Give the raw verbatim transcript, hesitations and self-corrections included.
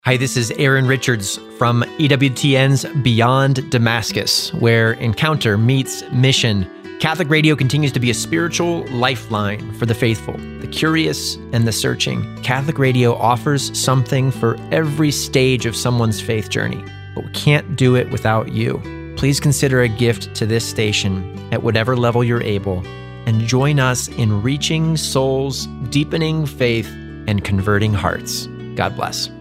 Hi, this is Aaron Richards from E W T N's Beyond Damascus, where encounter meets mission. Catholic radio continues to be a spiritual lifeline for the faithful, the curious, and the searching. Catholic radio offers something for every stage of someone's faith journey, but we can't do it without you. Please consider a gift to this station at whatever level you're able, and join us in reaching souls, deepening faith, and converting hearts. God bless.